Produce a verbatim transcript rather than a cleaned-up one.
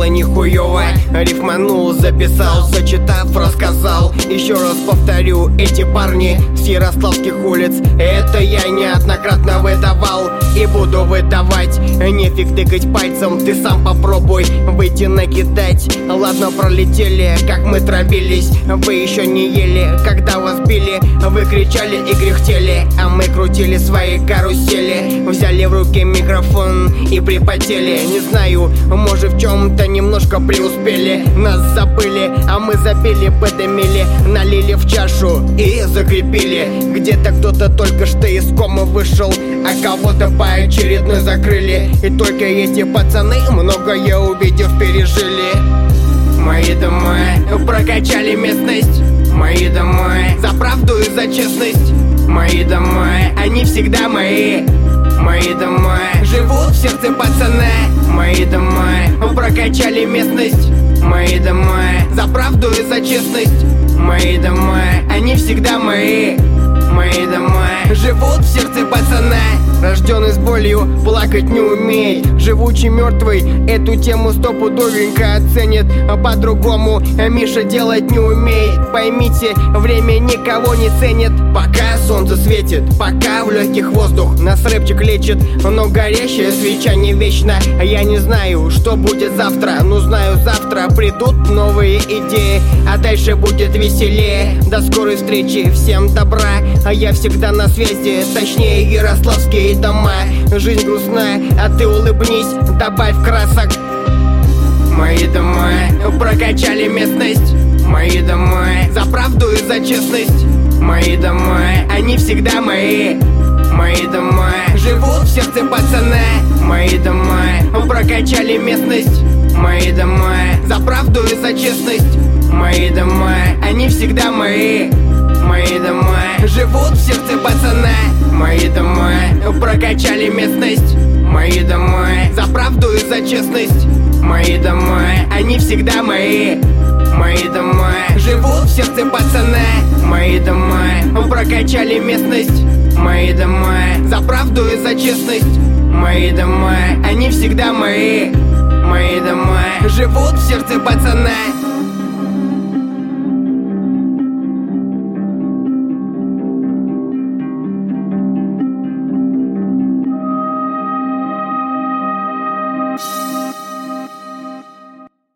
было нихуёво. Рифманул, записал, зачитав, рассказал. Еще раз повторю, эти парни с ярославских улиц. Это я неоднократно выдавал и буду выдавать. Нефиг тыкать пальцем, ты сам попробуй выйти накидать. Ладно, пролетели, как мы травились. Вы еще не ели, когда вас били. Вы кричали и кряхтели, а мы крутили свои карусели. Взяли в руки микрофон и припотели. Не знаю, может в чем-то немножко преуспели. Нас забыли, а мы запили, подымили, налили в чашу и закрепили. Где-то кто-то только что из комы вышел, а кого-то поочередно закрыли. И только эти пацаны, многое увидев, пережили. Мои дома прокачали местность. Мои дома за правду и за честность. Мои дома, они всегда мои. Мои дома живут в сердце пацана. Мои дома прокачали местность. Мои дома за правду и за честность. Мои дома, они всегда мои. Мои дома живут в сердце пацана. Рожденный с болью, плакать не умей. Живучий мертвый эту тему стопудовенько оценит. По-другому Миша делать не умеет. Поймите, время никого не ценит. Пока солнце светит, пока в легких воздух нас рэпчик лечит. Но горящая свеча не вечна. Я не знаю, что будет завтра, но знаю, завтра придут новые идеи, а дальше будет веселее. До скорой встречи, всем добра. А я всегда на связи, точнее ярославские дома. Жизнь грустная, а ты улыбнись, добавь красок. Мои дома прокачали местность. Мои дома за правду и за честность. Мои дома, они всегда мои. Мои дома живут в сердце пацана. Мои дома прокачали местность. Мои дома за правду и за честность. Мои дома, они всегда мои. Мои дома живут в сердце пацана. Мои дома прокачали местность. Мои дома за правду и за честность. Мои дома, они всегда мои. Мои дома живут в сердце пацана. Мои дома прокачали местность. Мои дома за правду и за честность. Мои дома, они всегда мои. Мои дома живут в сердце пацана.